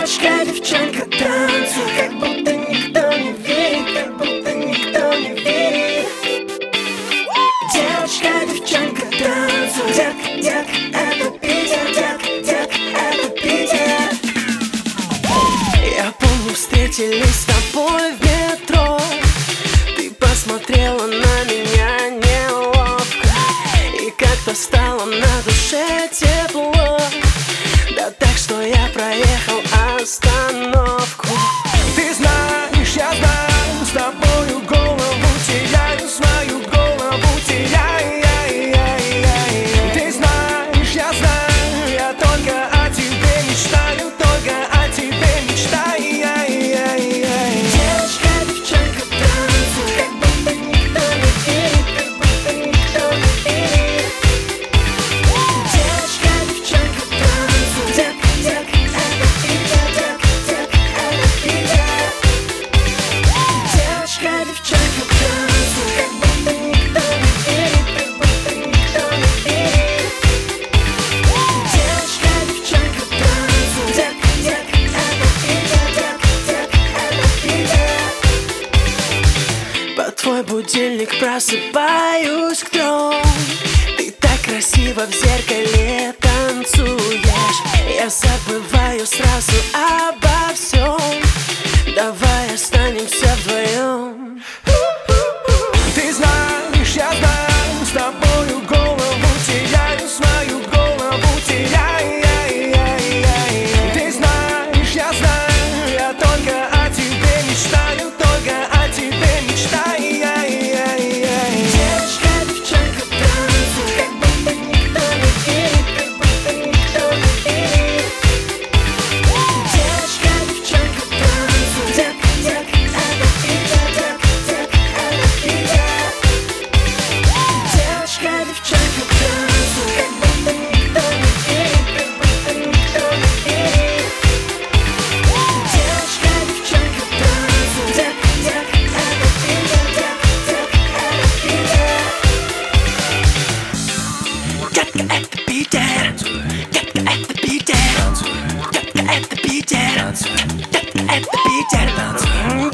Девочка, девчонка, танцуй, как будто никто не верит, как будто никто не верит. Девочка, девчонка, танцуй, детка, детка, это Питер, детка, детка, это Питер. Я помню, встретились с тобой в метро. Ты посмотрела на меня неловко, и как-то стало на душе тепло. Да так, что я проехал остановку. Ты знаешь, я знаю, с тобою голову теряю, свою голову теряю. Ты знаешь, я знаю, я только о тебе мечтаю, только о тебе мечтаю. Девочка, девчонка, танцуй, как будто никто не верит, как будто никто не верит. Девочка, девчонка, танцуй, детка, детка, это Питер, детка, детка, это Питер. Девочка, девчонка, танцуй, как будто никто не верит, как будто никто не верит. Девочка, девчонка, танцуй, детка, детка, это Питер, детка, детка, это Питер. Под твой будильник просыпаюсь к 3. Ты так красиво в зеркале танцуешь. Я забываю сразу обо всем. Давай останемся вдвоем. Ты знаешь, я знаю, с тобою голову теряю, свою голову теряю. Ты знаешь, я знаю, я только о тебе мечтаю, только о тебе мечтаю. Девочка, девчонка, танцуй, как будто никто не верит, как будто никто не верит. Девочка, девчонка, танцуй, детка, детка, это Питер, детка, детка, это Питер. Девочка, девчонка, танцуй, как будто никто не верит, как будто никто не верит. Девочка, девчонка, танцуй, детка, детка, это Питер, детка, детка, это Питер. Детка, это Питер. Детка, это Питер. Детка, это Питер. Детка, это Питер.